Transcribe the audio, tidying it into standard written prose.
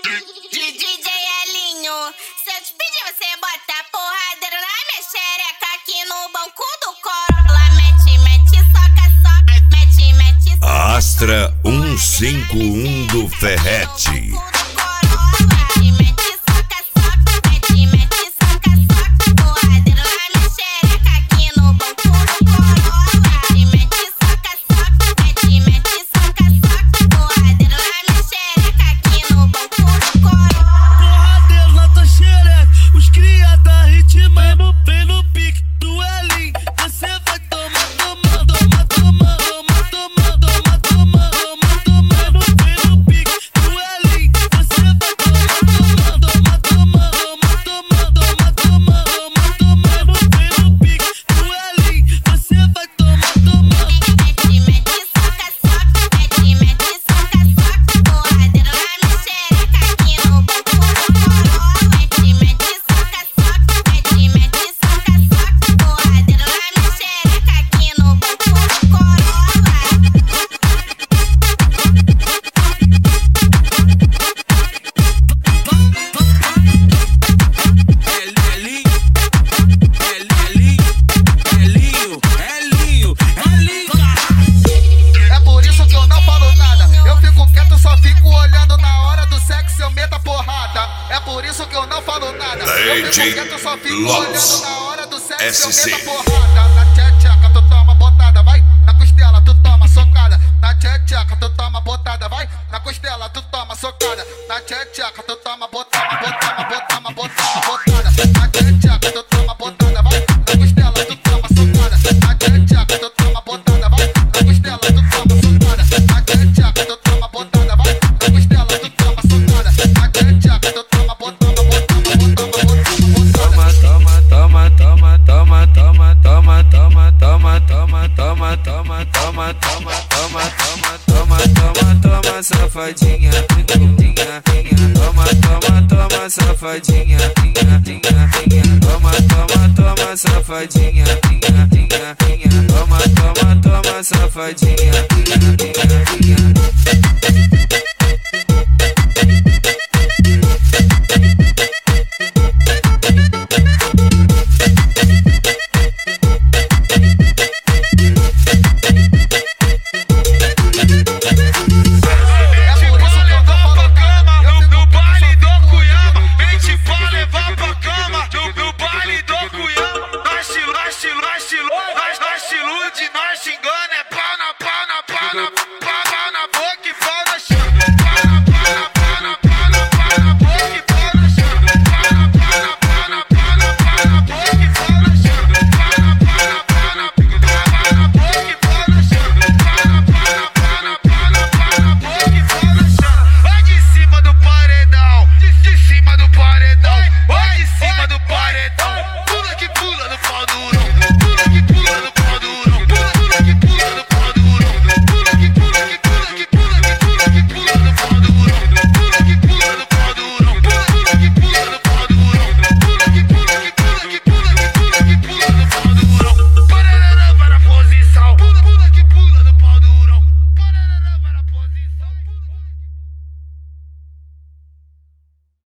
DJ Elinho, se eu te pedir você bota porradeiro na minha xereca aqui no banco do Corolla. Mete, mete, soca, soca, mete, mete, soca. Astra 151 do Ferrete. É por isso que eu não falo nada. DJ eu só fico olhando na hora do sexo. SC. Eu meto porrada. Na tcheca tu toma botada, vai. Na costela tu toma socada. Na tcheca tu toma botada, vai. Na costela tu toma socada. Na tcheca tu toma botada, botada. Na tcheca tu toma botada, vai. Na costela tu toma socada. Na tcheca tu toma botada, vai. Na costela tu toma socada. Na tcheca tu toma botada, vai. Na costela tu toma socada. Na tcheca tu toma botada. Toma, safadinha, toma, safadinha, toma, safadinha, toma, safadinha.